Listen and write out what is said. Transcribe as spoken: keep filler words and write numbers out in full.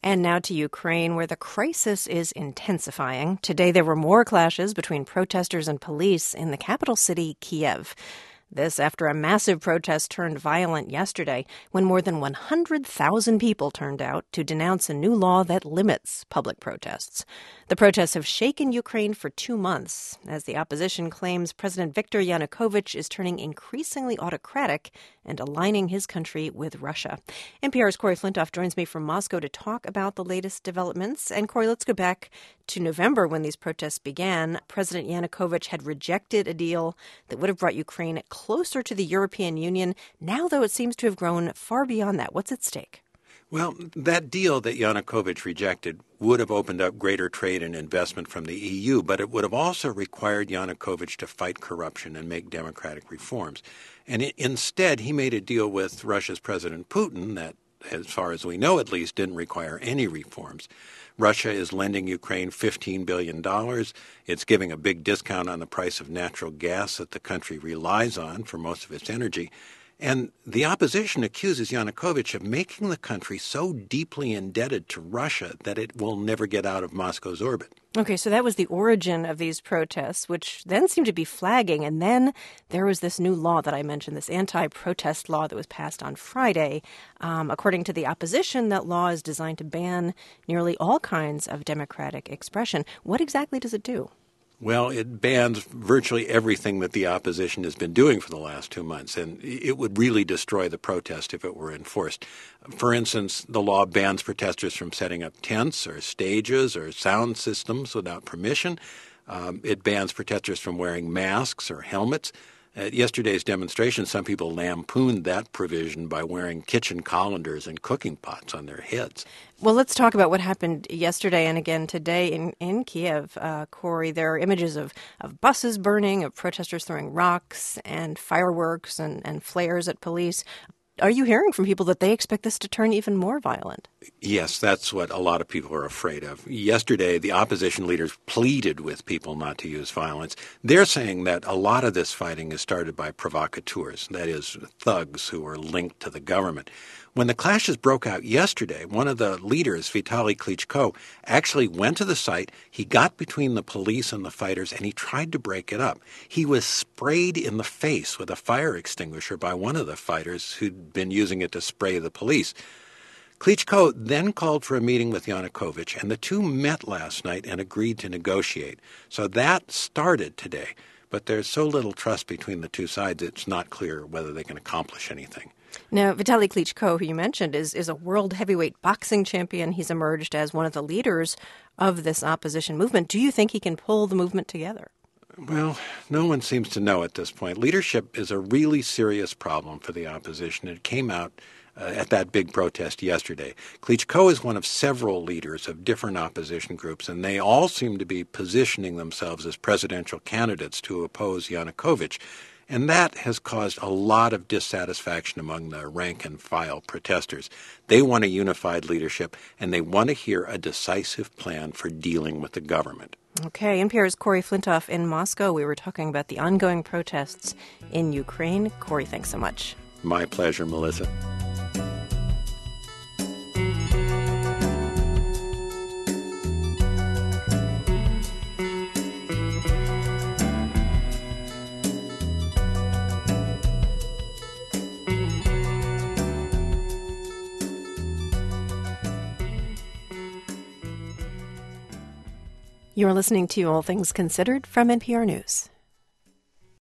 And now to Ukraine, where the crisis is intensifying. Today, there were more clashes between protesters and police in the capital city, Kiev. This after a massive protest turned violent yesterday when more than one hundred thousand people turned out to denounce a new law that limits public protests. The protests have shaken Ukraine for two months as the opposition claims President Viktor Yanukovych is turning increasingly autocratic and aligning his country with Russia. N P R's Corey Flintoff joins me from Moscow to talk about the latest developments. And Corey, let's go back to November when these protests began. President Yanukovych had rejected a deal that would have brought Ukraine closer to the European Union. Now, though, it seems to have grown far beyond that. What's at stake? Well, that deal that Yanukovych rejected would have opened up greater trade and investment from the E U, but it would have also required Yanukovych to fight corruption and make democratic reforms. And it, instead, he made a deal with Russia's President Putin that, as far as we know at least, didn't require any reforms. Russia is lending Ukraine fifteen billion dollars. It's giving a big discount on the price of natural gas that the country relies on for most of its energy. And the opposition accuses Yanukovych of making the country so deeply indebted to Russia that it will never get out of Moscow's orbit. Okay, so that was the origin of these protests, which then seemed to be flagging. And then there was this new law that I mentioned, this anti-protest law that was passed on Friday. Um, according to the opposition, that law is designed to ban nearly all kinds of democratic expression. What exactly does it do? Well, it bans virtually everything that the opposition has been doing for the last two months, and it would really destroy the protest if it were enforced. For instance, the law bans protesters from setting up tents or stages or sound systems without permission. Um, it bans protesters from wearing masks or helmets. At yesterday's demonstration, some people lampooned that provision by wearing kitchen colanders and cooking pots on their heads. Well, let's talk about what happened yesterday and again today in, in Kiev. Uh, Corey, there are images of, of buses burning, of protesters throwing rocks and fireworks and, and flares at police. Are you hearing from people that they expect this to turn even more violent? Yes, that's what a lot of people are afraid of. Yesterday, the opposition leaders pleaded with people not to use violence. They're saying that a lot of this fighting is started by provocateurs, that is, thugs who are linked to the government. When the clashes broke out yesterday, one of the leaders, Vitaly Klitschko, actually went to the site. He got between the police and the fighters, and he tried to break it up. He was sprayed in the face with a fire extinguisher by one of the fighters who'd been using it to spray the police. Klitschko then called for a meeting with Yanukovych, and the two met last night and agreed to negotiate. So that started today. But there's so little trust between the two sides, it's not clear whether they can accomplish anything. Now, Vitaly Klitschko, who you mentioned, is, is a world heavyweight boxing champion. He's emerged as one of the leaders of this opposition movement. Do you think he can pull the movement together? Well, no one seems to know at this point. Leadership is a really serious problem for the opposition. It came out uh, at that big protest yesterday. Klitschko is one of several leaders of different opposition groups, and they all seem to be positioning themselves as presidential candidates to oppose Yanukovych. And that has caused a lot of dissatisfaction among the rank-and-file protesters. They want a unified leadership, and they want to hear a decisive plan for dealing with the government. Okay, N P R's Corey Flintoff in Moscow. We were talking about the ongoing protests in Ukraine. Corey, thanks so much. My pleasure, Melissa. You're listening to All Things Considered from N P R News.